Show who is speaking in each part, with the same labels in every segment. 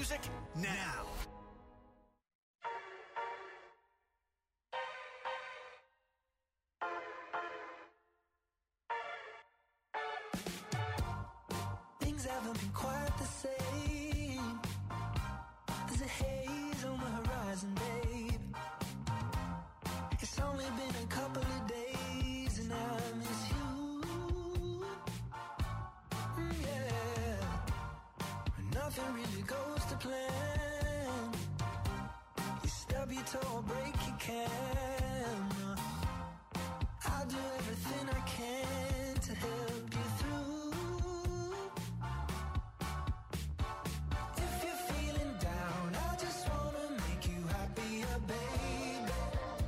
Speaker 1: music now.
Speaker 2: Things haven't been quite the same. There's a haze on the horizon, babe. It's only been a couple of days and I miss you. Yeah. Nothing really goes to plan. You stub your toe or break your can. I'll do everything I can to help you through. If you're feeling down, I just wanna make you happier, baby.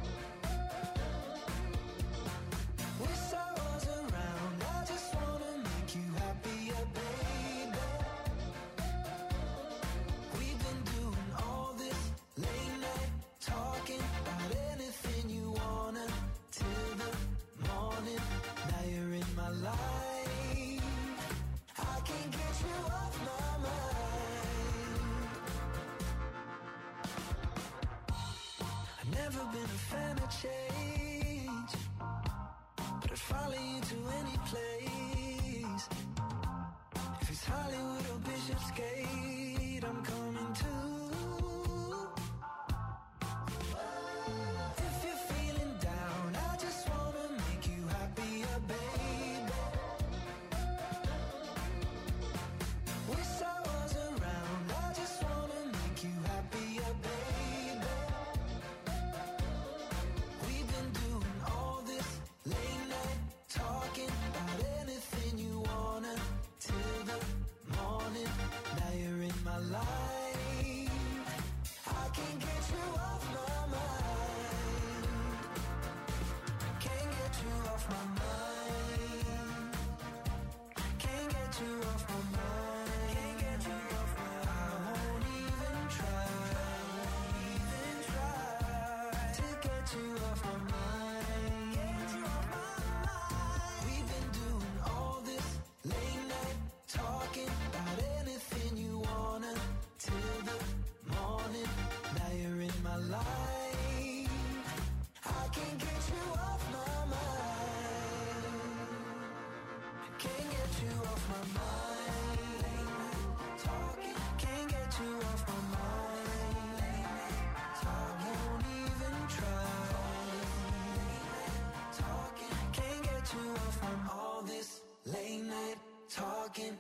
Speaker 2: Wish I was around, I just wanna make you happier, baby. We've been doing all this late night talking about anything you wanna till the morning. Now you're in my life. I can't get you off my mind. I've never been a fan of change, but I'd follow you to any place. If it's Hollywood or Bishopsgate, I'm coming too. If you're feeling down, I just wanna make you happier, baby. Wish I was around, I just wanna make you happier, baby. We've been doing all this late night talking about anything you wanna till the morning. Now you're in my life. I can't get you off my mind. Can't get you off my mind. Can't get you off my mind. Can't get you off my mind. I won't even try to get you off my mind. Get you off my mind. We've been doing all this late night talking about anything you wanna till the morning. Now you're in my life. I can't get you off my mind. Can't get you off my mind. Late night talking. Can't get you off my mind. Late night talking. Won't even try. Talking. Can't get you off from all this late night talking.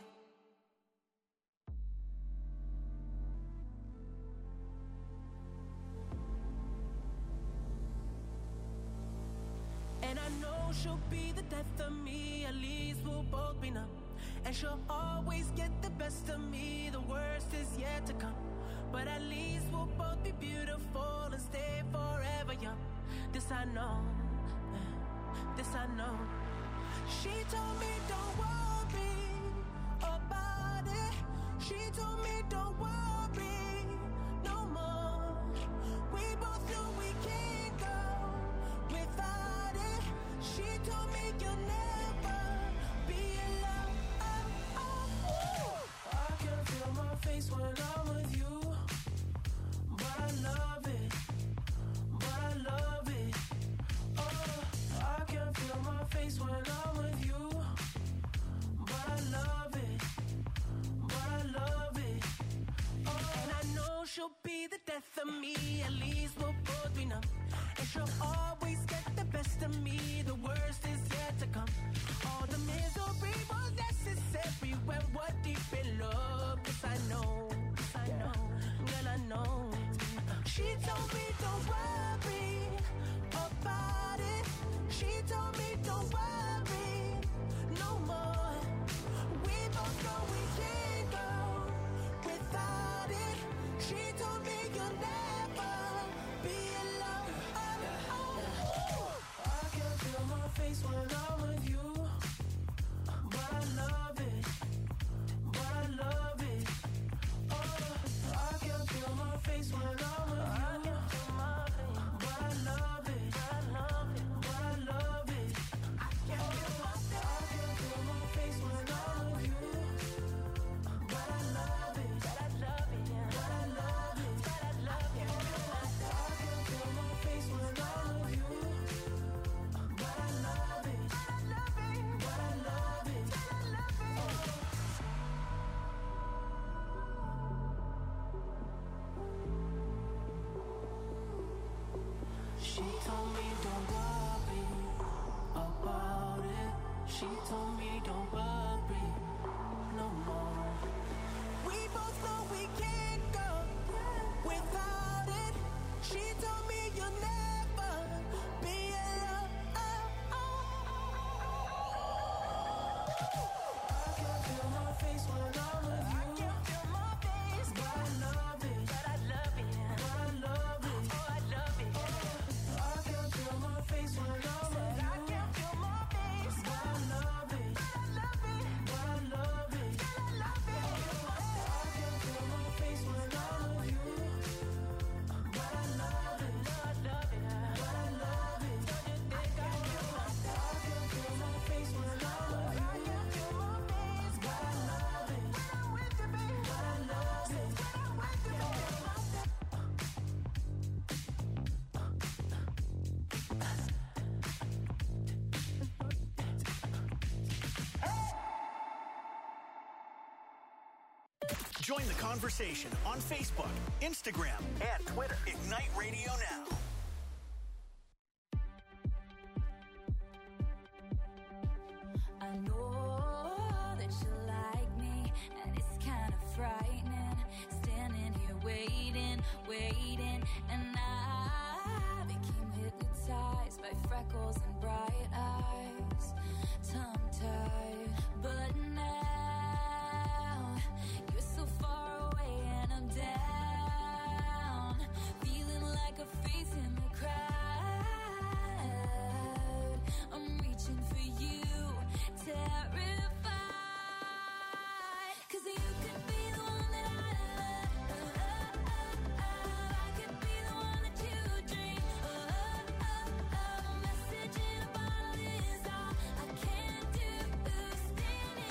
Speaker 3: And I know she'll be the death of me, at least we'll both be numb. And she'll always get the best of me, the worst is yet to come. But at least we'll both be beautiful and stay forever young. This I know, this I know. She told me don't worry about it. She told me don't worry no more. We both know we can't go without it. She told me you'll never be alone. I can feel my face when I'm with you, but I love it, but I love it. Oh, I can feel my face when I'm with you, but I love it, but I love it. Oh, and I know she'll be the death of me, at least we'll both be numb. And she'll always get the best of me, the worst is yet to come. All the misery was necessary when we're deep in love. Yes, I know, yes, I know, girl, I know. She told me don't worry about it. She told me don't worry no more. We both know we can't go without it. She told me you'll never She told me don't worry about it. She told me don't worry no more.
Speaker 2: We both know we can't go without it. She told me you'll never be alone.
Speaker 3: I can feel my face when I'm with you.
Speaker 2: I can feel my face,
Speaker 3: But I love it.
Speaker 2: but I love it.
Speaker 3: But I love it.
Speaker 2: Oh, I love it.
Speaker 3: I can feel my face when I'm with
Speaker 2: Said I
Speaker 3: you.
Speaker 2: can feel my face,
Speaker 3: But I love it.
Speaker 2: but I love it.
Speaker 3: But I love it.
Speaker 2: I love it.
Speaker 3: I can feel my face when I'm with you. But I love it. But I love it. But I love it. I can feel my face when I'm with you.
Speaker 2: I can feel my face,
Speaker 3: But I love it.
Speaker 2: when I'm with you, baby.
Speaker 3: But I love it.
Speaker 2: When I'm with you, baby.
Speaker 1: Join the conversation on Facebook, Instagram, and Twitter. Ignite Radio Now.
Speaker 4: I know that you like me, and it's kind of frightening. Standing here waiting, and I became hypnotized by freckles and bright eyes, tongue-tied. But now you're so far away, and I'm down, feeling like a face in the crowd. I'm reaching for you, terrified, 'cause you could be the one that I love. I could be the one that you dream. A message in a bottle is all I can do. Standing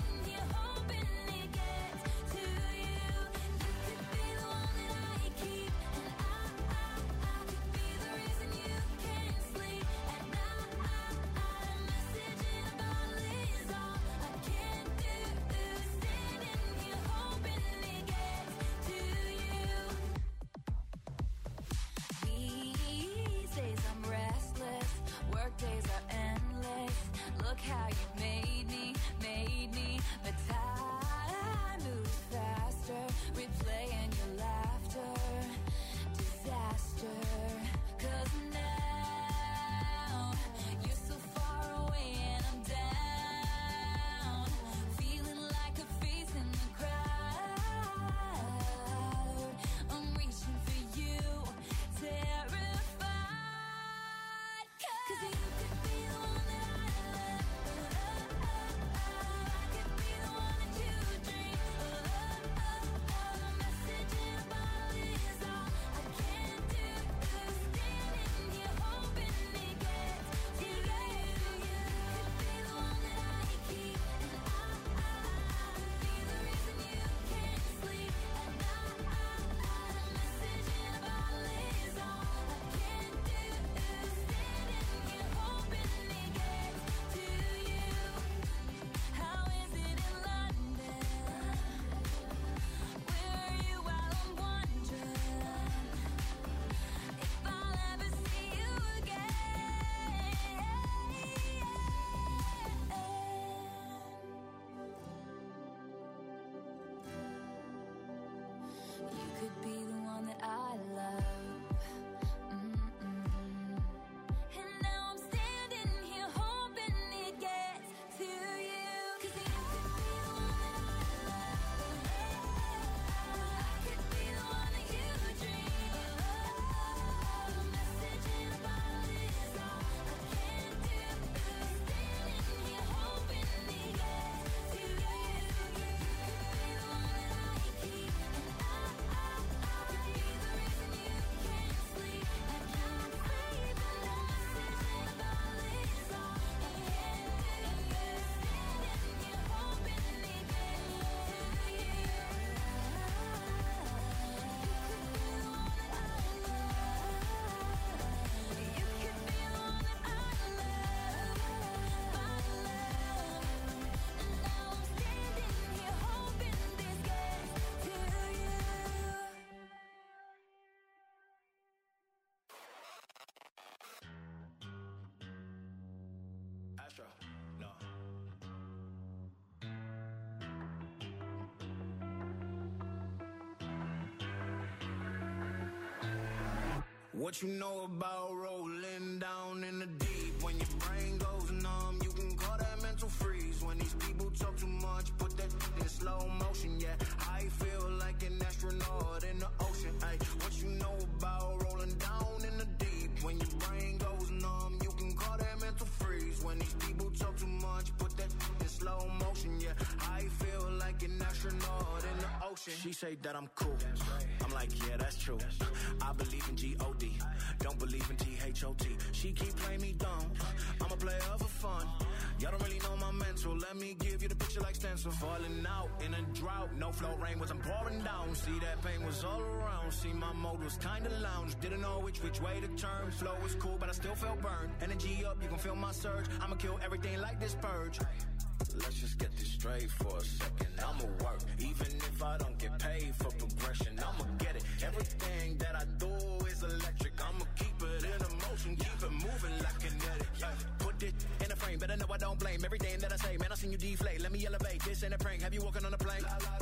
Speaker 5: What you know about rolling down in the deep? When your brain goes numb, you can call that mental freeze. When these people talk too much, put that in slow motion, yeah. I feel like an astronaut in the ocean, ay. What you know about rolling down in the deep? When your brain goes numb, you can call that mental freeze. When these people talk too much, put that in slow motion, yeah. I feel like an astronaut in the ocean. She say that I'm cool. I'm like, yeah, that's true. I believe in G-O-D. Don't believe in T-H-O-T. She keep playing me dumb. I'm a player for fun. Y'all don't really know my mental. Let me give you the picture like stencil. Falling out in a drought. No flow rain wasn't pouring down. See, that pain was all around. See, my mode was kinda lounge. Didn't know which way to turn. Flow was cool, but I still felt burned. Energy up, you can feel my surge. I'ma kill everything like this purge. Let's just get this straight for a second. I'ma work, even if I don't get paid for progression. I'ma get it. Everything that I do is electric. I'ma keep it in motion, keep it moving like kinetic. Put it in a frame, better know I don't blame everything that I say. Man, I seen you deflate. Let me elevate. This ain't a prank. Have you walking on a plane?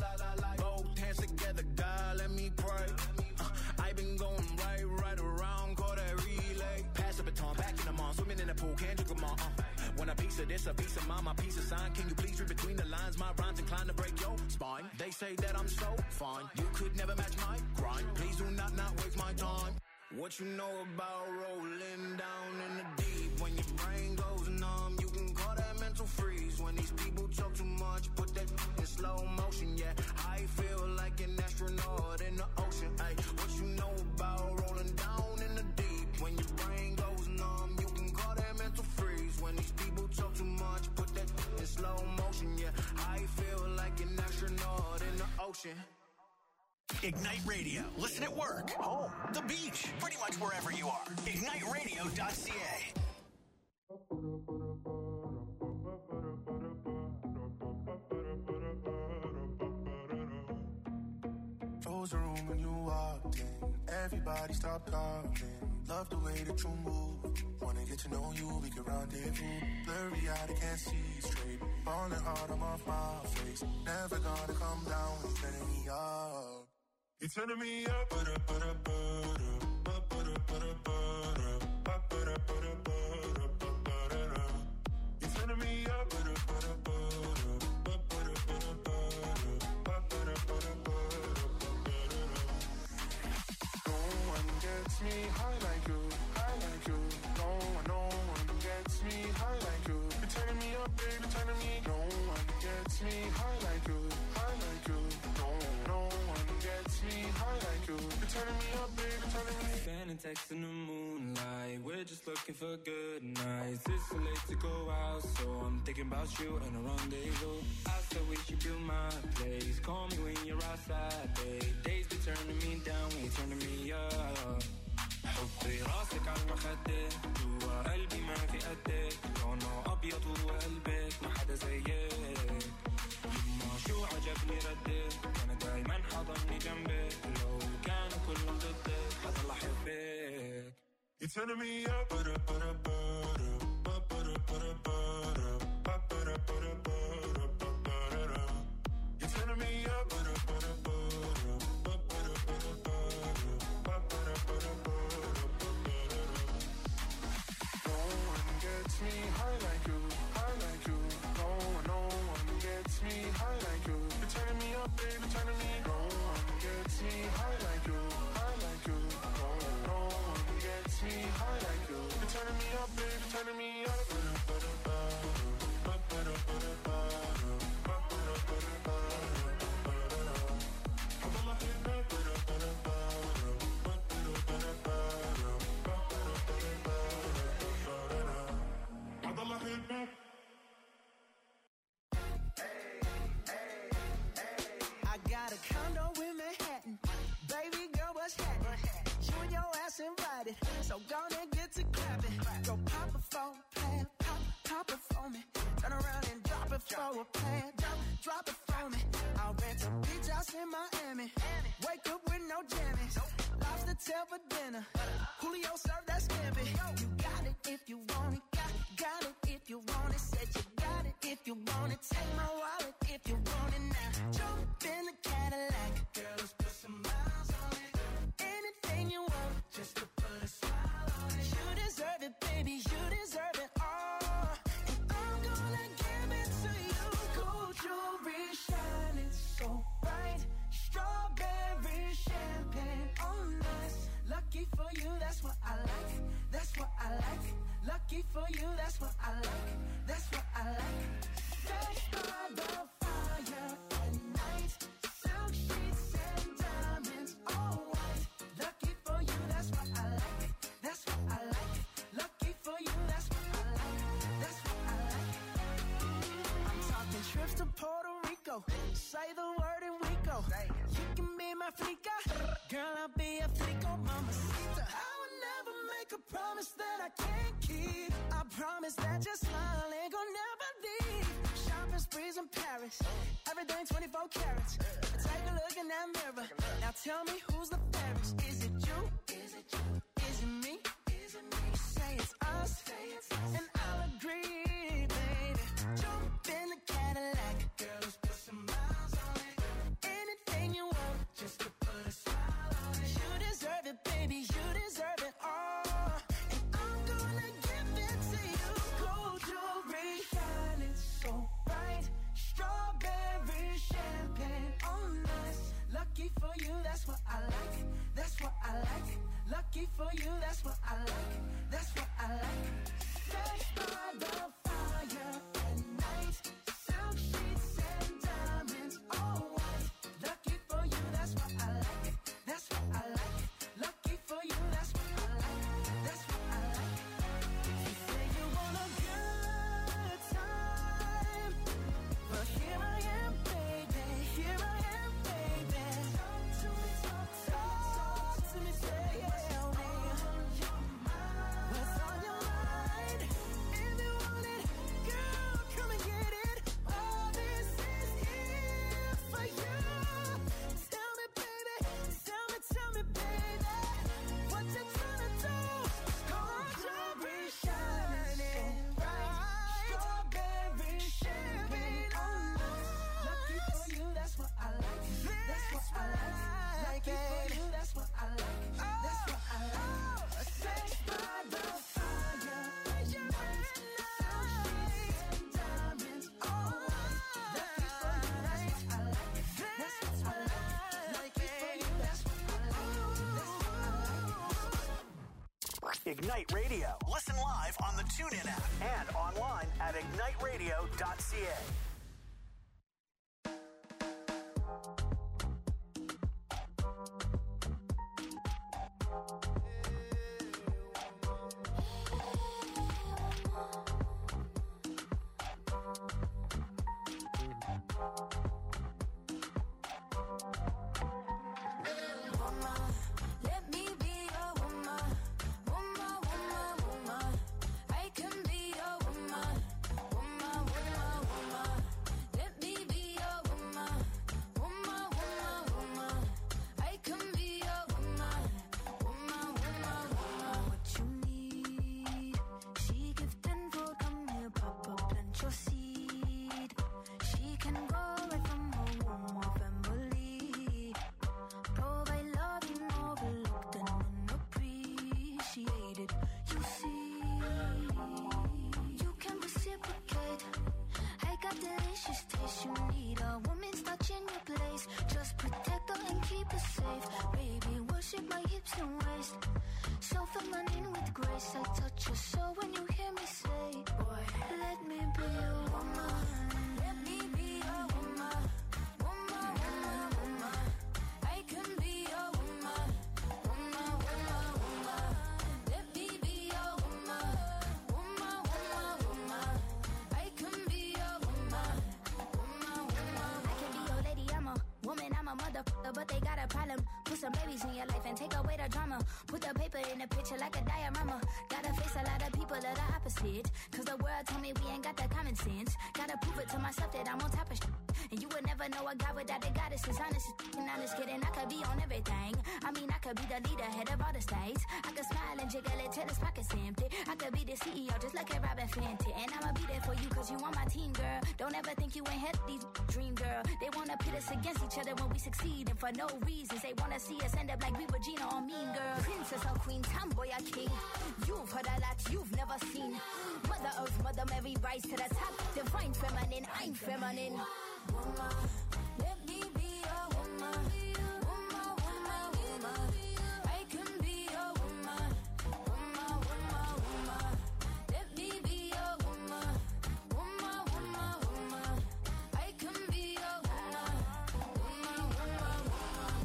Speaker 5: Both hands together, God, let me pray. I been going right around, call that relay. Pass the baton, back in the mall, swimming in the pool, can't drink them all. When a piece of this, a piece of mine, my piece of sign. Can you please read between the lines? My rhymes inclined to break your spine. They say that I'm so fine. You could never match my grind. Please do not waste my time. What you know about rolling down in the deep? When your brain goes numb, you can call that mental freeze. When these people talk too much, put that in slow motion, yeah. I feel like an astronaut in the ocean, ay. What you know about rolling down in the deep? When your brain goes numb, you can call that mental freeze. When these people talk too much, put that in slow motion, yeah. I feel like an astronaut in the ocean.
Speaker 1: Ignite Radio. Listen at work, home, the beach, pretty much wherever you are. IgniteRadio.ca.
Speaker 6: Froze the room when you walked in. Everybody stopped talking. Love the way that you move. Wanna get to know you, we can rendezvous. Blurry eyed, I can't see straight. Falling hard, I'm off my face. Never gonna come down when you're turning me up. You're turning me up, You're turning me up, No one gets me high like you, high like you. No one gets me high like you. You're turning me up, baby, turning me. No one gets me high like you, high like you. No one gets me high like you. You're turning me up, baby, turning me.
Speaker 3: Sending texts in the moonlight. We're just looking for good nights. It's so late to go out, so I'm thinking about you and a rendezvous. I said we should do my place. Call me when you're outside, babe. Days be turning me down when you're turning me up. حطي راسك على المخدة جوا قلبي ما في قدك لونه أبيض وقلبك ما حدا زيك يما شو عجبني ردك أنا دايما حضني جنبك لو كانوا كلهم ضدك حضل أحبك
Speaker 6: You're turning me up, You're turning me up, No one gets me high like you, high like you. No one gets me high like you. You're turning me up, baby, turning me. No one gets me high like you, high like you. No one gets me high like you. You're turning me up, baby, turning me up.
Speaker 2: I got a condo in Manhattan. Baby girl, what's happening? You and your ass invited, so gonna get to clapping. Go pop it for a plan, pop it for me. Turn around and drop it for a plan, drop it for me. I'll rent a beach house in Miami. Wake up with no jammies. Lobster tail for dinner. Julio served that scampi. You got it if you want it. Got it if you want it. Said you got it if you want it. Take my wallet if you want it now. Jump in the Cadillac. Girl, let's put some miles on it. Anything you want, just to put a
Speaker 3: deserve it, baby, you deserve it all. And I'm gonna give it to you. Gold jewelry shining so bright, strawberry champagne on us. Lucky for you, that's what I like. That's what I like. Lucky for you, that's what I like. That's what I like. Sex by the fire at night, silk sheets and diamonds, all white. Lucky for you, that's what I like. That's what I like. Lucky for you, that's what I like. That's what I like. I'm talking trips to Puerto Rico. Say the word and we go. You can be my flica, girl, I'll be a flico, mamacita. I would never make a promise that I can't keep. I promise that your smile ain't gonna never leave. Shopping sprees in Paris, everything 24 carats. Take a look in that mirror. Now tell me who's the fairest? Is it you? Is it you? Is it me? Is it me? Say it's us, and I'll agree, baby. Jump in the Cadillac, girl, let's put some miles on it. Anything you want, just to put a smile on it. You deserve it, baby, you deserve it all. And I'm gonna give it to you. Gold jewelry shining so bright, strawberry champagne on us. Lucky for you, that's what I like. That's what I like. Lucky for you, that's what I like. That's what I like. Sex by the fire at night, silk sheets and diamonds, all white. Lucky for you, that's what I like. That's what I like. Lucky for you, that's what I like. That's what I like. You say you want a good time, but here I am, baby. Here I am, baby. Talk to me, talk to me, tell me what's on your mind. If you want it, girl, come and get it. All this is here for you. Tell me, baby, tell me, baby, what you tryna do? Gold jewelry shining bright, strawberry champagne on us. Lucky for you, that's what I like. That's what I like. Lucky for you, that's what I like. That's what I like. Sex by the fire at night, silk sheets and diamonds, all white. Lucky for you, that's what I like. That's what I like. Lucky for you, that's what I like. That's what I like.
Speaker 1: Ignite Radio. Listen live on the TuneIn app and online at igniteradio.ca.
Speaker 4: Let me be your woman, woman, woman, woman. I can be your woman, woman, woman, woman. Let me be your woman, woman, woman, woman. I can be your woman, woman, woman, woman. What you need, she gift and food, come here, Papa, plant your seed. She can go right from her womb or family. Provide loving, overlooked and unappreciated. You see, you can reciprocate. I got delicious taste. You need a woman's touch in your place. Just protect her and keep her safe. Baby, worship my hips and waist. So feminine with grace. I touch your soul when you hear me say, boy, let me be your woman. Let me be your woman, woman, woman, woman. I can be your woman, woman, woman, woman. Let me be your woman, woman, woman, woman. I can be your woman, woman, woman. I can be your lady, I'm a woman, I'm a motherfucker, but they got a problem. Put some babies in your life and take away the drama. Put the paper in the picture like a diorama. Gotta face a lot of people that are opposite. Cause the world told me we ain't got the common sense. Gotta prove it to myself that I'm on top of shit. And you would never know a guy without a goddess is honest. And honest kidding, I could be on everything. I mean, I could be the leader, head of all the states. I could smile and jiggle it till his pockets empty. I could be the CEO just like a Robin Fenty. And I'ma be there for you cause you on my team, girl. Don't ever think you ain't had these dream, girl. They wanna pit us against each other when we succeed. And for no reasons, they wanna see us end up like we Regina or Mean Girl. Princess or queen, tomboy or king. You've heard a lot,
Speaker 7: girls, Mother Mary rise to the top. Divine feminine, I'm feminine. Woman, let me be a woman. Woman, woman, woman. I can be a woman. Woman, woman, woman. Let me be a woman. Woman, woman, woman. I can be a woman. Woman, woman, woman.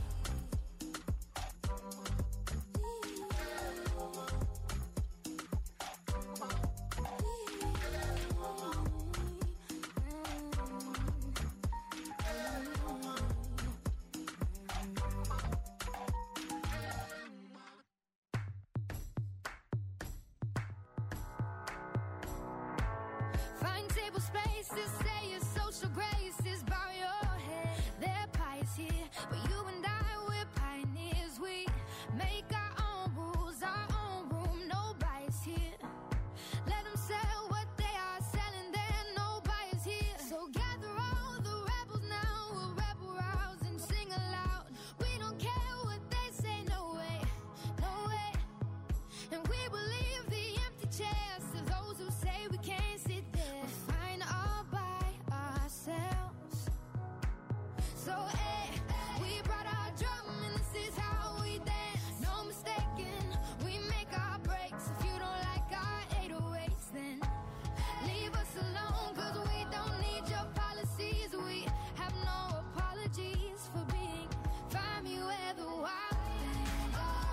Speaker 7: Find table spaces, say your social graces, bow your head. They're pious here, but you and I, we're pioneers. We make our own rules, our own room, no bias here. Let them sell what they are selling, there no bias here. So gather all the rebels now, we'll rebel rouse and sing aloud. We don't care what they say, no way, no way. And we will leave the empty chairs to those who say we can't sit there. We're fine all by ourselves. So, we brought our drum and this is how we dance. No mistaking, we make our breaks. If you don't like our 808s, then leave us alone, cause we don't need your policies. We have no apologies for being. Find me where the wild things are.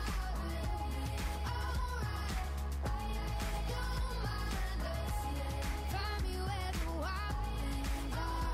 Speaker 7: Find me where the wild things are.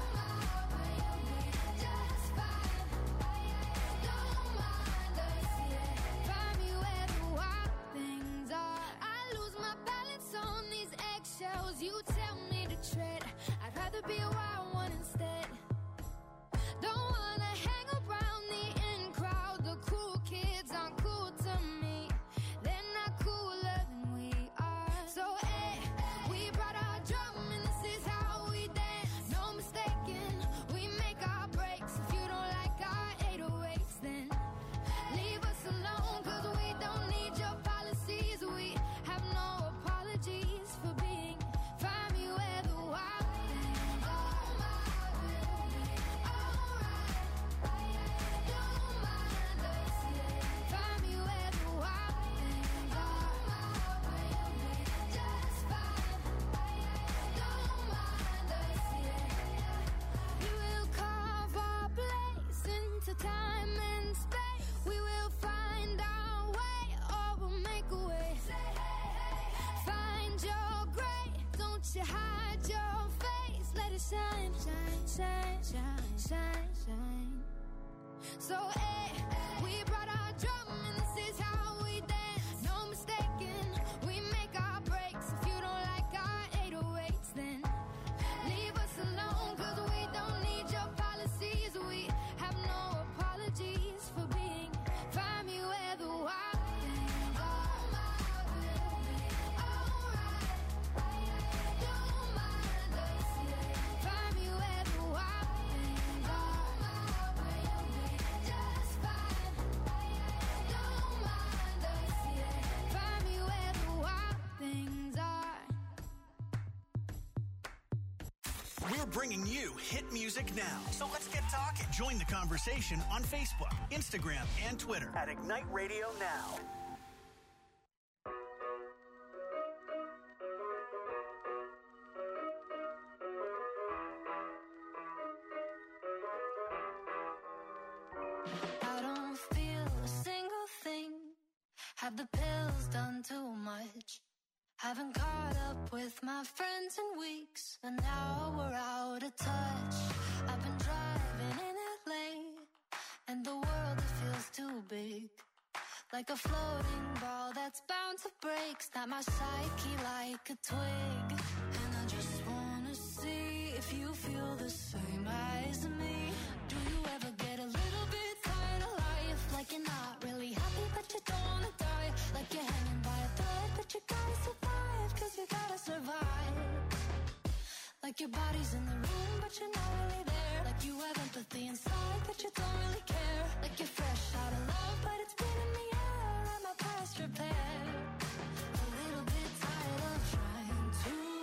Speaker 7: Just fine. Don't mind us yet. Find me where the wild things are. I lose my balance on these eggshells. You tell me to tread. I'd rather be a wild one instead. Don't wanna hang around the in crowd. The cool kids aren't cool to me. They're not cooler than we are. So, we brought our drum and this is how we dance. No mistaking, we make our breaks. If you don't like our 808s, then leave us alone, cause we don't need your policies. We have no apologies for being. Find me where the wild things are. Don't mind us yet. Find me where the wild things are. Just fine. Don't mind us yet. We will carve our place into time and space. We will find our way, or we'll make a way. Find your gray, don't you hide your face. Let it shine, shine, shine, shine, shine, shine. So, we brought our drum and this is how we dance. No mistaking, we make our breaks. If you don't like our 808s, then leave us alone, cause we don't need your policies. We have no apologies for being. Find me where the wild things are. Don't mind us yet. Find me where the wild things are. Just fine. Don't mind us yet. Find me where the wild things are.
Speaker 1: We're bringing you hit music now. So let's get talking. Join the conversation on Facebook, Instagram, and Twitter at Ignite Radio Now.
Speaker 7: I don't feel a single thing. Have the pills done too much? Haven't caught up with my friends in weeks, and now we're out of touch. I've been driving in LA, and the world, it feels too big. Like a floating ball that's bound to break. Snap my psyche like a twig. And I just wanna see if you feel the same as me. Do you ever get a little bit tired of life? Like you're not really happy but you don't wanna die. Like you're hanging by a thread but you gotta survive, cause you gotta survive. Like your body's in the room but you're not really there. Like you have empathy inside but you don't really care. Like you're fresh out of love but it's been in the air. I'm a past repair. A little bit tired of trying to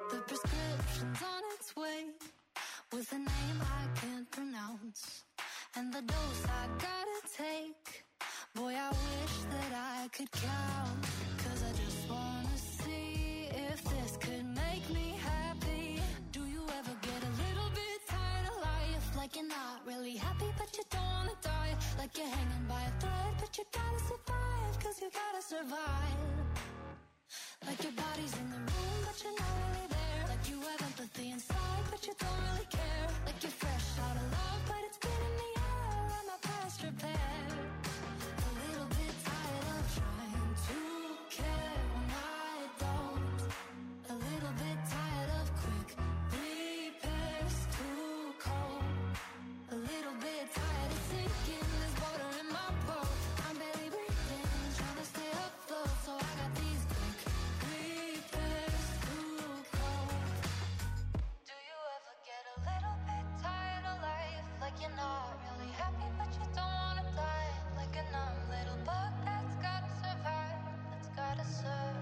Speaker 7: The prescription's on its way with a name I can't pronounce, and the dose I gotta take. Boy, I wish that I could count, 'cause I just wanna see if this could make me happy. Do you ever get a little bit tired of life? Like you're not really happy, but you don't wanna die. Like you're hanging by a thread, but you gotta survive, 'cause you gotta survive. Like your body's in the room, but you're not really there. Like you have empathy inside, but you don't really care. Like you're fresh out of love, but it's been in the air, and my past repair. A little bit tired of trying to care when I don't. A little bit tired of quick repairs, too cold. A little bit tired of sinking, there's water in my boat. I'm barely breathing, trying to stay afloat, so I got these quick repairs, too cold. Do you ever get a little bit tired of life? Like you're not really happy, but you don't wanna die. Like a numb little bug that's gotta survive, that's gotta survive.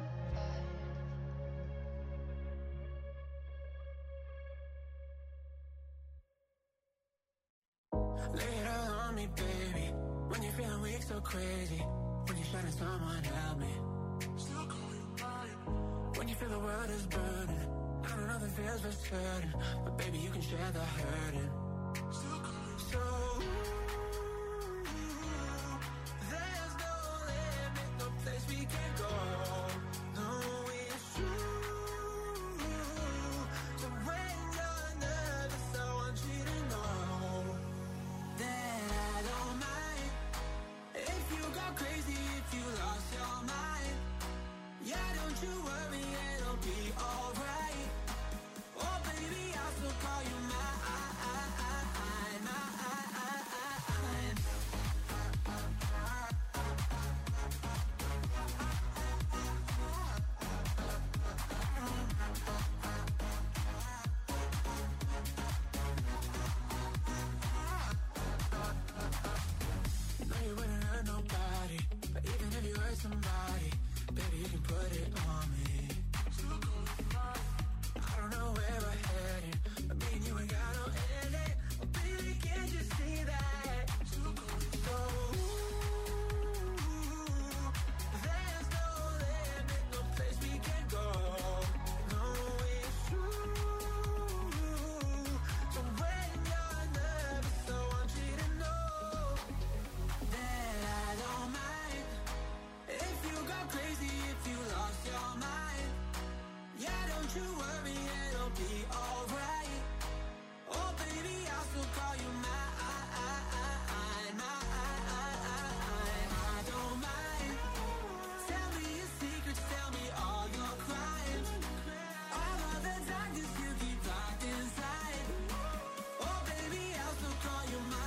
Speaker 3: Lay it all on me, baby. When you're feeling weak, so crazy. When you're shining, someone help me. Still call you mine. When you feel the world is burning, I don't know if it feels for certain, but baby, you can share the hurting. Still call you so. There's no limit, no place we can go. No, it's true. So when you're nervous, I want you to know that I don't mind if you go crazy, if you lost your mind. Yeah, don't you worry, it'll be alright. Oh baby, I'll still call you mine. You know you wouldn't hurt nobody, but even if you hurt somebody, baby, you can put it on me. I don't know where we're heading, but me and you ain't got no ending. Oh, baby, can't you see that? So, there's no limit, no place we can go. No, it's true. So when you're nervous, I want you to know that I don't mind if you go crazy, if you lost your mind. Yeah, don't you worry, it'll be alright. Oh baby, I'll still call you mine. I don't mind. Tell me your secrets, tell me all your crimes. All of the darkness you keep locked inside. Oh baby, I'll still call you mine.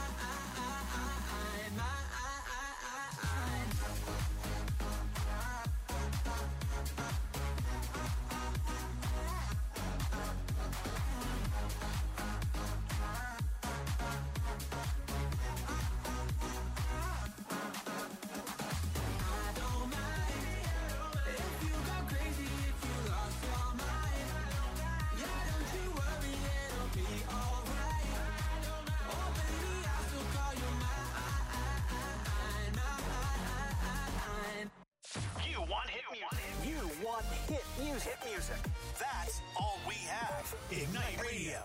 Speaker 1: Hit music. That's all we have. Ignite Radio.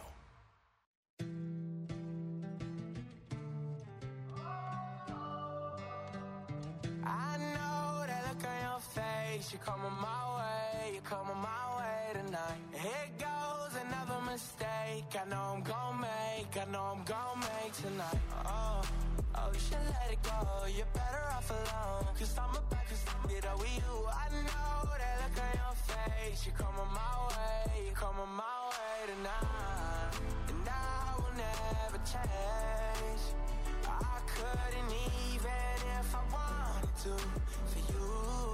Speaker 3: I know that look on your face. You're coming my way. You're coming my way tonight. Here goes another mistake. I know I'm gonna make. I know I'm gonna make tonight. Oh, you should let it go. You're better off alone. 'Cause I'm about to get up with you. I know that look on your face. You're coming my way. You're coming my way tonight. And I will never change. I couldn't even if I wanted to for you.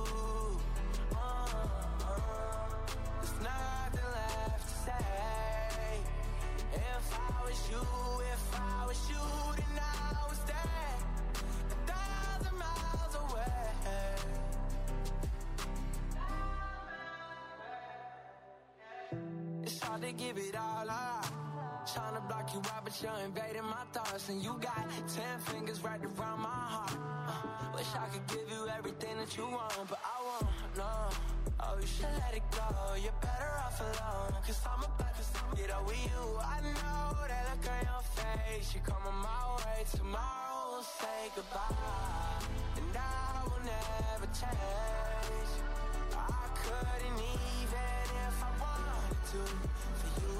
Speaker 3: There's nothing left to say. If I was you, then I was there 1,000 miles away. It's hard to give it all up. Tryna block you out, but you're invading my thoughts. And you got 10 fingers right around my heart. Wish I could give you everything that you want, but I won't, no. Oh, you should let it go, you're better off alone. Cause I'm about to get over you. I know that look on your face. You're coming my way, tomorrow we'll say goodbye. And I will never change. I couldn't even if I wanted to. For you,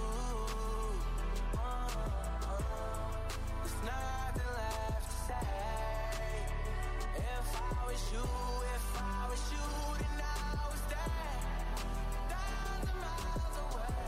Speaker 3: there's nothing left to say. If I was you, then I was there, 1,000 miles away.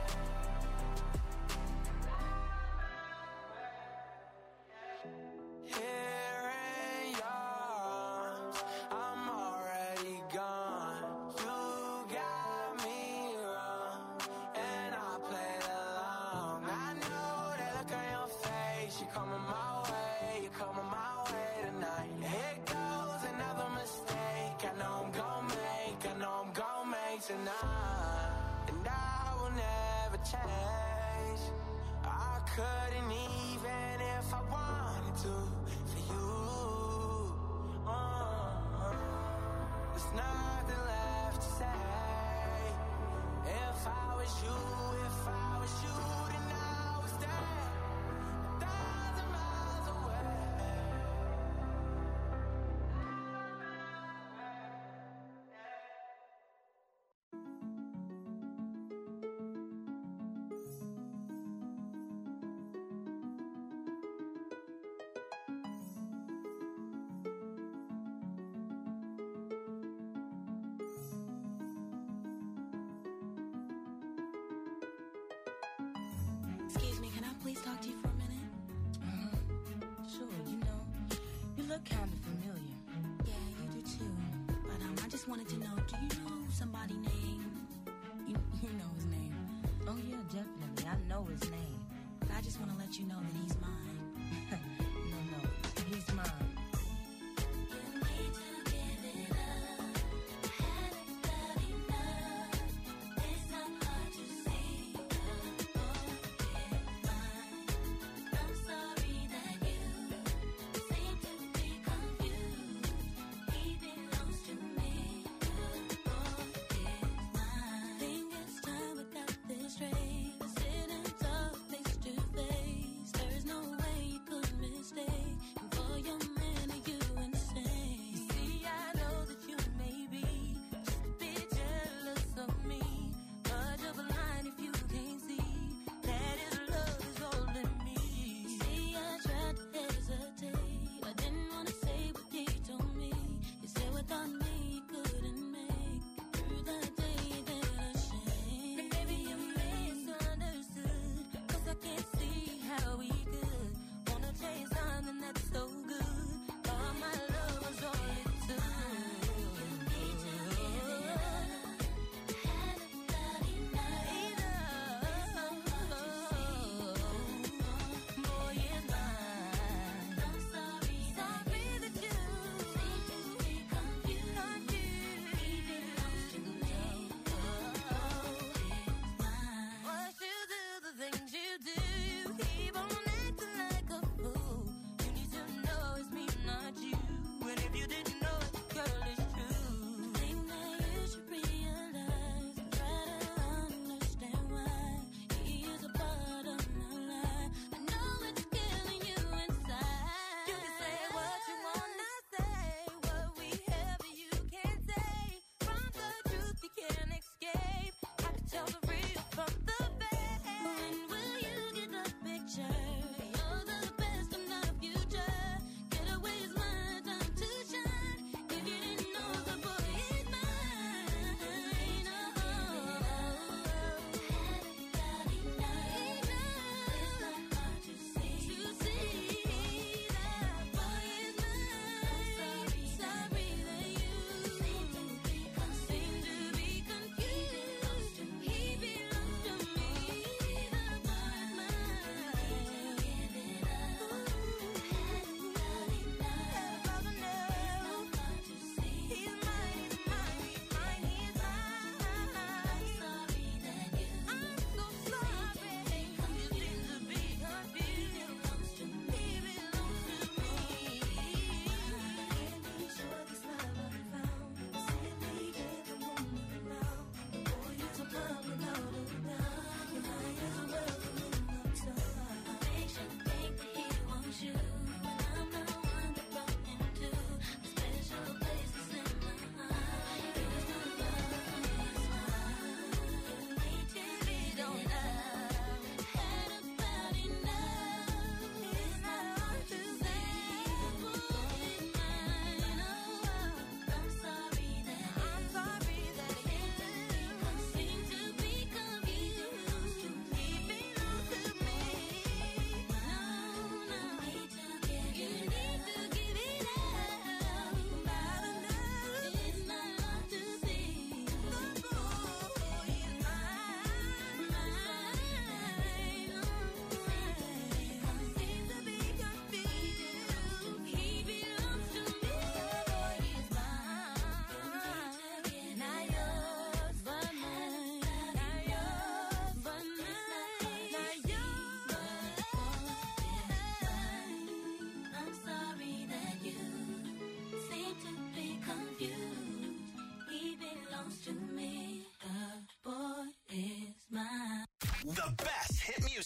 Speaker 3: Here in your arms, I'm already gone. You got me wrong, and I played along. I know that look on your face. You're coming my way tonight. Here goes another mistake. I know I'm gon' make tonight. And I will never change. I couldn't even if I wanted to. For you, there's nothing left to say. If I was you, then I was there, 1,000 miles away.
Speaker 8: Excuse me, can I please talk to you for a minute? Sure, you look kind of familiar. Yeah, you do too. But I just wanted to know, do you know somebody named... You know his name? Oh yeah, definitely. I know his name. But I just want to let you know that he's mine. No, he's mine. Trace, sitting up face to face. There's no way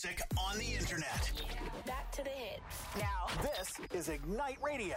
Speaker 1: music on the internet.
Speaker 8: Back to the hits.
Speaker 1: Now, this is Ignite Radio.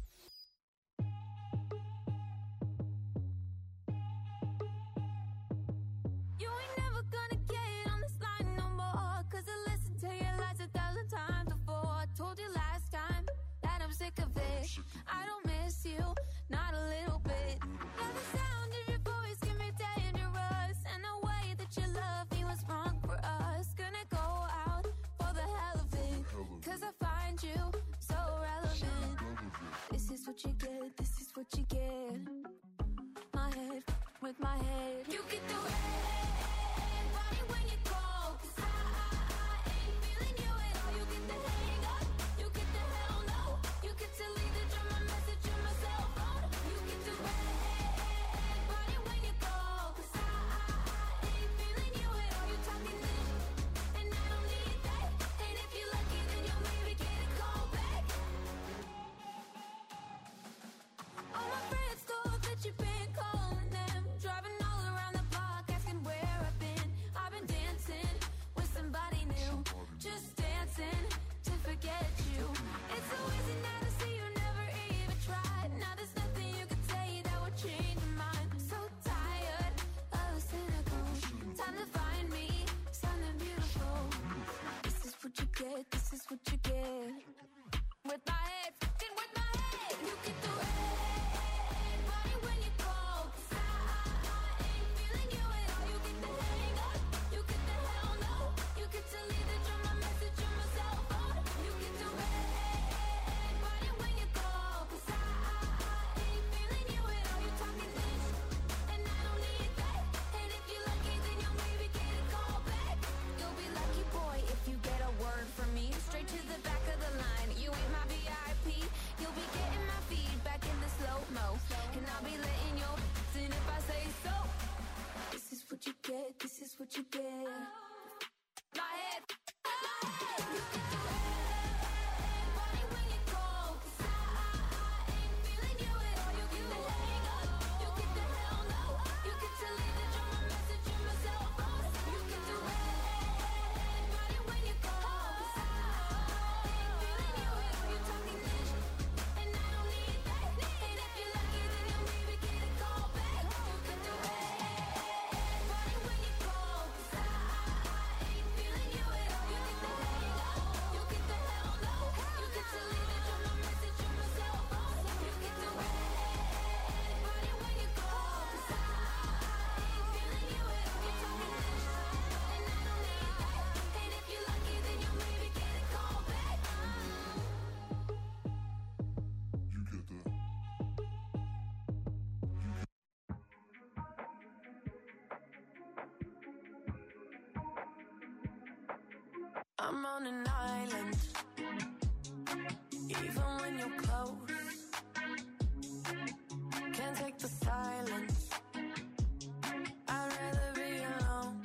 Speaker 7: You ain't never gonna get on this line no more. Cause I listened to your lies 1,000 times before. I told you last time that I'm sick of it. I don't miss you, not a little bit. Yeah, the sound of your voice can be dangerous. And the way that you love me was wrong for us. Gonna go out for the hell of it. Cause I find you so relevant. This is what you get, this is what you get. My head with my head. You get the red body when you call. Cause I ain't feeling you at all. You get the hang up, you get the hell no. You get to leave the drama message on my cell phone. You get the red body when you call. Cause I ain't feeling you at all. You talking this, and I don't need that. And if you're lucky, then you'll maybe get a call back. All my friends thought that you've been calling them, driving all around the block, asking where I've been. I've been dancing with somebody new, just dancing to forget you. It's so easy now to see you never even tried. Now there's nothing you can say that would change your mind. So tired of the cynical. Time to find me something beautiful. This is what you get, this is what you get. With my head, fucking with my head. You get the red body when you call. Cause I ain't feeling you at all. You get the hang up, you get the hell no. You get to leave the drama message on my cell phone. You get the red body when you call. Cause I ain't feeling you at all. You talking this, and I don't need that. And if you're lucky, then you'll maybe get a call back. You'll be lucky, boy, if you get a word from me. Straight to the back of the line. You ain't my VIP. You'll be getting my feedback in the slow-mo. And I'll be letting you in if I say so. This is what you get, this is what you get. My head, my head. You get the red body when you call. Cause I ain't feeling you at all. You get the hang up, you get the hell no. You get to leave the drama message on my cell phone. You get the red body when you call. Cause I ain't feeling you at all. You talking this, and I don't need that. And if you're lucky, then you'll maybe get a call back. You get the red body when you call. Cause I ain't feeling you at all. You get the hang up, you get the hell no. You get to leave the drama message on my cell phone. You get the red body when you call. Cause I ain't feeling you at all. You talking this, and I don't need that. And if you're lucky, then you'll maybe get a call back.
Speaker 3: I'm on an island, even when you're close. Can't take the silence. I'd rather be alone.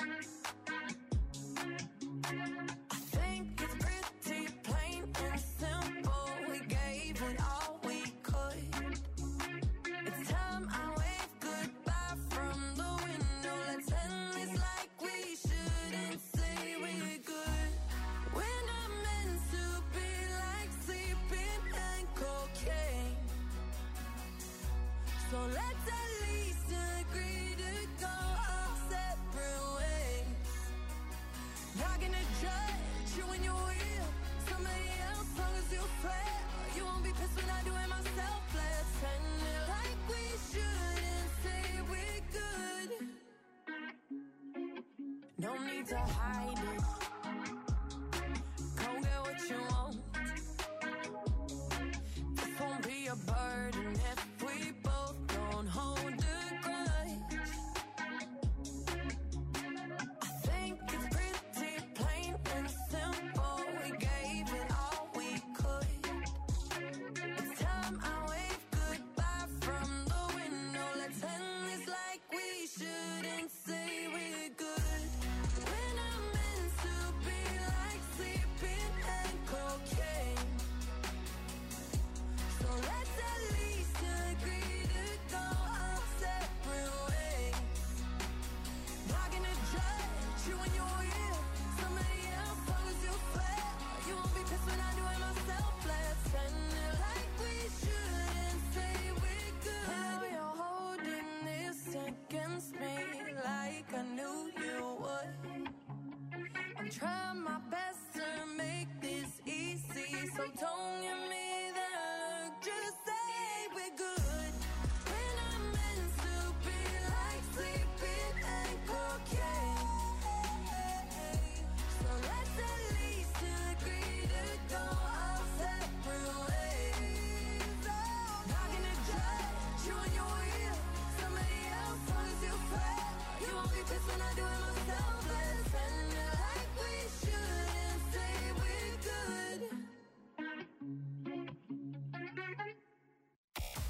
Speaker 3: I think it's pretty plain and simple. We gave it all we could. It's time I wave goodbye from the window. Let's end this like we shouldn't say we're good. We're not meant to be like sleeping and cocaine. So let's at least agree to go our separate ways. Not gonna judge you when you're real. Somebody else, long as you swear. You won't be pissed when I do it myself. Let's end it like we shouldn't say we're good. No need to hide it. Go get what you want. This won't be a burden if we both don't hold a grudge. I think it's pretty plain and simple. We gave it all we could. It's time I wave goodbye from the window. Let's end this like we shouldn't say we're good. We're not meant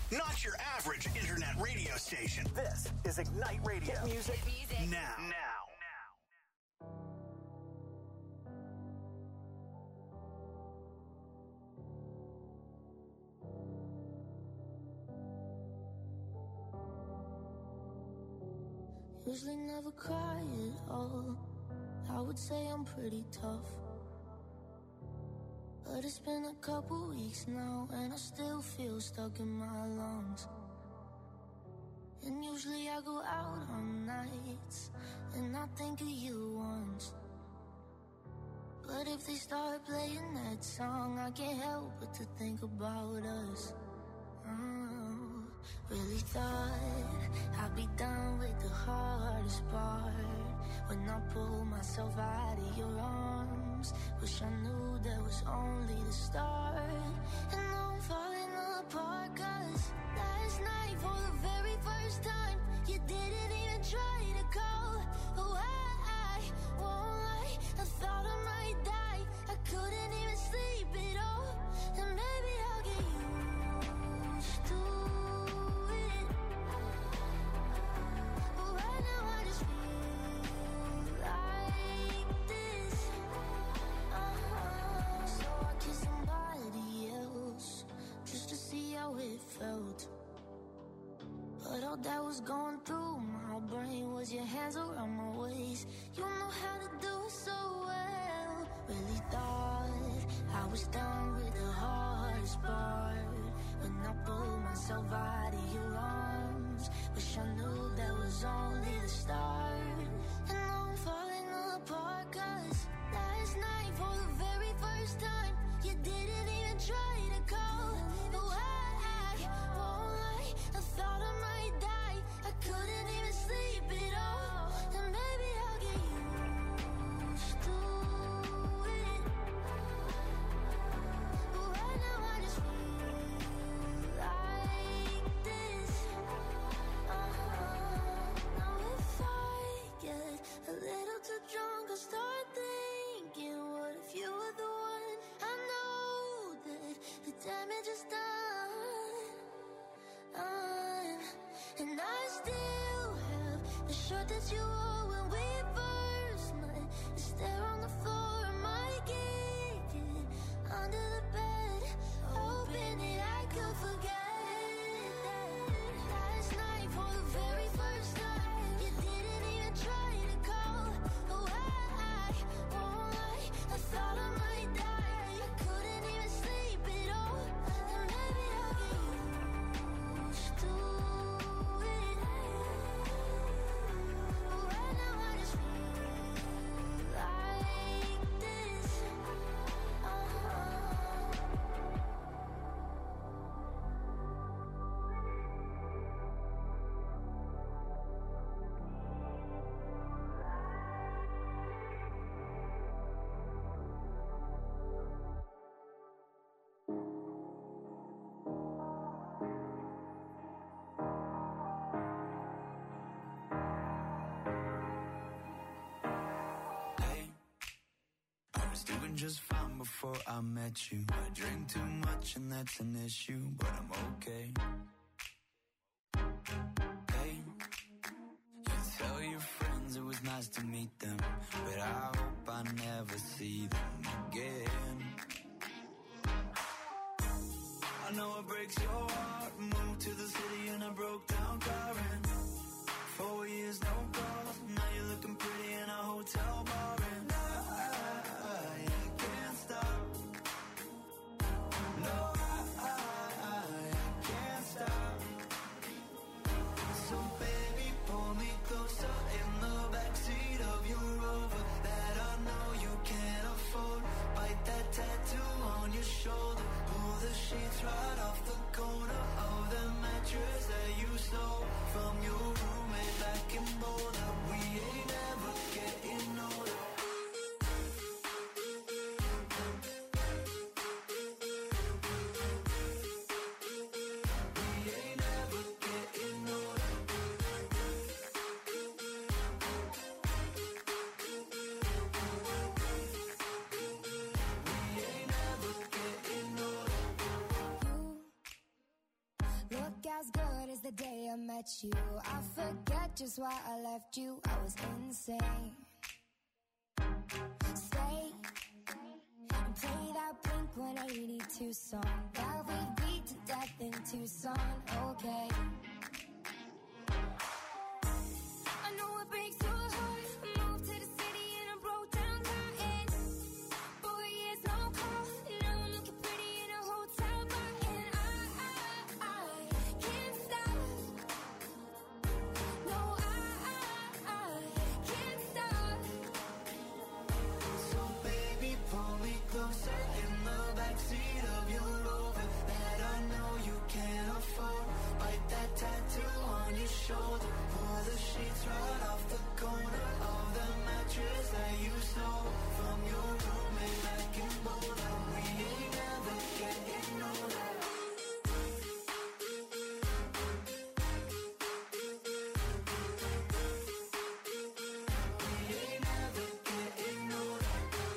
Speaker 1: not your average internet radio station. This is Ignite Radio. Hit music now.
Speaker 7: Usually never cry at all. I would say I'm pretty tough, but it's been a couple weeks now and I still feel stuck in my lungs. And usually I go out on nights and I think of you once, but if they start playing that song, I can't help but to think about us. Really thought I'd be done with the hardest part when I pulled myself out of your arms. Wish I knew that was only the start. And now I'm falling apart, 'cause last night for the very first time you didn't even try to call. Oh, I won't lie, I thought I might die. I couldn't even sleep at all. And maybe I'll get used to it, but right now I just feel like this. So I kissed somebody else just to see how it felt, but all that was going through my brain was your hands around my waist. You know how to do it so well. Really thought I was done with the hardest part when I pulled myself out of your arms. Wish I knew that was only the start. And now I'm falling apart, 'cause last night for the very first time you didn't even try to call. No, I won't lie, I thought I might die. I couldn't even sleep at all. And maybe I'll get used to it, but right now I just feel like this. Now if I get a little too drunk, I start thinking, what if you were the one? I know that the damage is done, and I still have the shirt that you wore when we first met. It's there on the floor, I might kick it under the bed, hoping that I could forget that last night for the very first time you didn't even try to call. Oh, I won't lie, I thought I might die. I couldn't even sleep at all. And maybe I'll get used to it, but right now I just feel like this.
Speaker 5: Hey, I was doing just fine before I met you. I drink too much and that's an issue, but I'm okay. Hey, you tell your friends it was nice to meet them, but I hope I never see them again. I know it breaks your heart. Moved to the city and I broke down crying. 4 years, no calls. Now you're looking pretty in a hotel bar, and I can't stop. No, I can't stop. So baby, pull me closer in the backseat of your Rover that I know you can't afford. Bite that tattoo on your shoulder. Pull the sheets right off the corner of the mattress that you stole from your roommate back in Boulder. We ain't ever getting older. We ain't ever getting older. We ain't ever getting older.
Speaker 7: Look as good as the day I met you. I forget just why I left you. I was insane. Stay and play that Blink 182 song that we beat to death in Tucson. Okay. I know it breaks your heart. I moved to the city and I broke down crying. 4 years, no call. Now I'm looking pretty in a hotel bar. And I can't stop. No, I can't stop.
Speaker 2: So baby, pull me closer in the backseat of your Rover that I know you can't afford. Bite that tattoo on your shoulder. Pull the sheets right off the corner of the mattress that you stole from your roommate back in Boulder. We ain't never getting older. We ain't never getting older.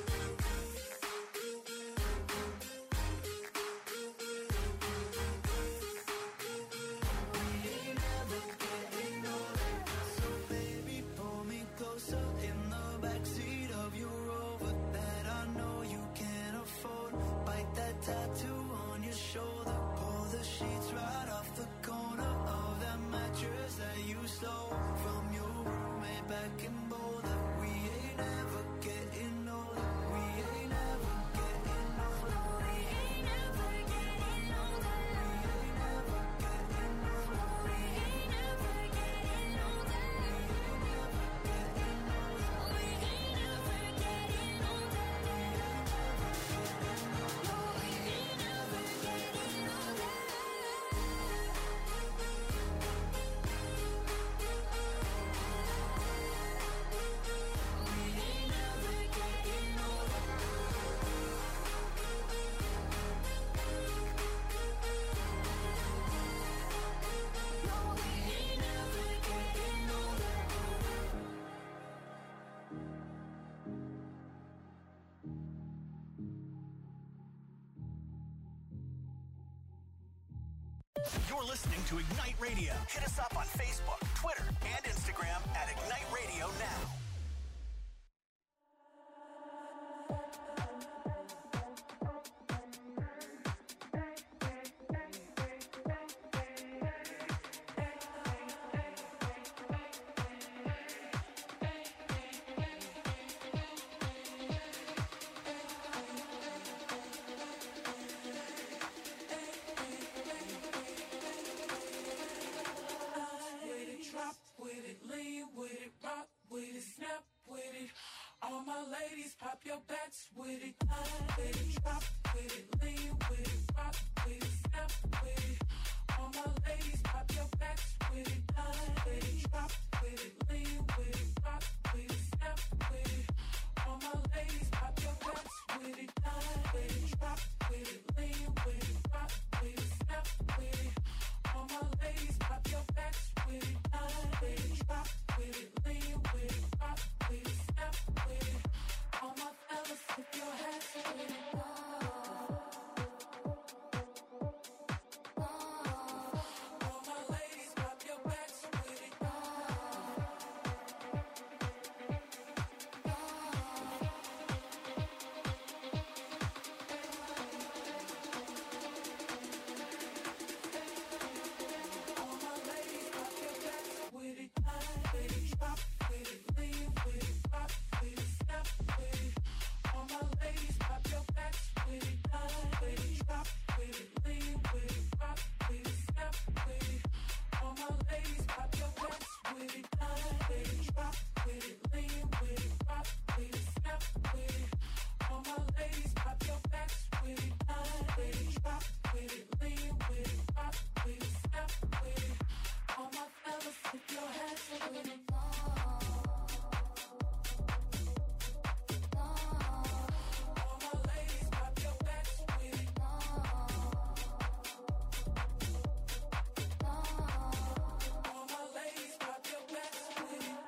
Speaker 2: We ain't never getting older. So baby, pull me closer in the backseat of your Rover that I know you can't afford. Bite that tattoo on your shoulder. Pull the sheets right off the corner of that mattress that you stole from your roommate back in Boulder. We ain't never getting older. We ain't never getting older. We ain't never getting older. We ain't never getting older. We ain't never getting older. We ain't never getting older. No, we ain't never getting older. We ain't never getting older. No, we ain't never getting older.
Speaker 1: You're listening to Ignite Radio. Hit us up on Facebook, Twitter, and Instagram at Ignite Radio Now.
Speaker 3: With it, drop with it, lean with it, rock with it, snap with it. All my ladies, pop your backs with it. With it, drop with it, lean with it, rock with it, snap with it. All my ladies, pop your backs with it. With it, drop with it, lean with it, rock with it, snap with it. All my ladies, pop your backs with it. With it, drop with it, lean with it, rock with it, snap with it. All my ladies, pop your backs with it. With it, drop with it, lean with it, rock with it, snap with it. All my fellas, put your hands with it. All my ladies, pop your backs with it. All my ladies, pop your backs with it. With it, drop with it, lean with it, rock with it, snap with it. All my ladies, pop your backs with it. With it, drop with it, lean with it, rock with it, snap with it. All my ladies, pop your backs with it. With it, drop with it, lean with it, rock with it, snap with it. All my ladies, pop your backs with it. With it, drop with it, lean with it, rock with it, snap with it. All my fellas, put your hands with it. All my ladies, pop your backs with it. All my ladies, pop your backs with it.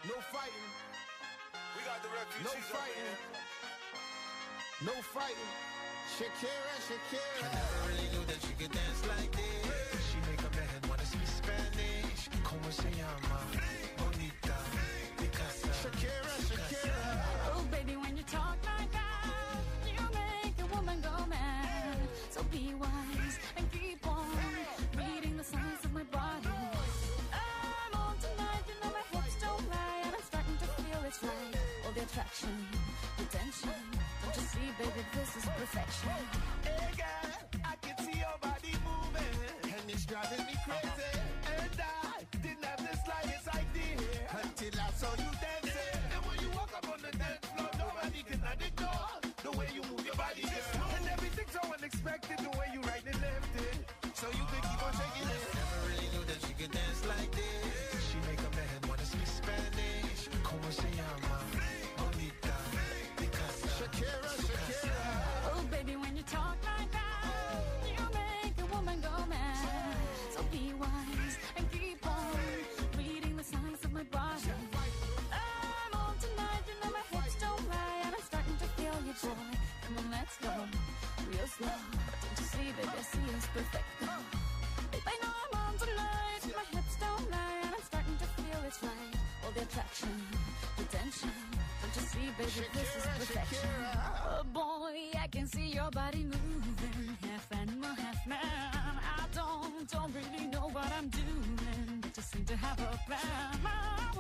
Speaker 9: No fighting.
Speaker 5: We got the refugees.
Speaker 9: No fighting. No fighting. Shakira, Shakira.
Speaker 2: I never really knew that she could dance like this. She make a man wanna speak Spanish. Como se llama? Bonita. Picasa.
Speaker 9: Shakira, Shakira.
Speaker 4: Oh, baby, when you talk like that, you make a woman go mad. So be wise and keep on reading the signs of my body. I'm on tonight, you know my hips don't lie, and I'm starting to feel it's right. All the attraction, the tension. Don't you see, baby, this is perfection.
Speaker 2: Hey girl, I can see your body moving, and it's driving me crazy. And I didn't have the slightest idea until I saw you dancing. And when you walk up on the dance floor, nobody can ignore the way you move your body, girl. And everything's so unexpected, the way you right and left it. So you can keep on shaking it. Never really knew that she could dance like this. She make a man wanna speak Spanish. Como se llama? Bonita. Picasa.
Speaker 9: Shakira, Shakira.
Speaker 4: Oh, baby, when you talk like that, you make a woman go mad. So be wise and keep on reading the signs of my body. I'm on tonight, you know my hips don't lie, and I'm starting to feel your joy. Come on, let's go, real slow. Don't you see, baby, I see it's perfect. Babe, I know I'm on tonight, my hips don't lie, and I'm starting to feel it's right. All the attraction, the tension. Don't you see, baby, this is perfection. Oh boy, I can see your body moving, half animal, half man. I don't really know what I'm doing, but just seem to have a plan.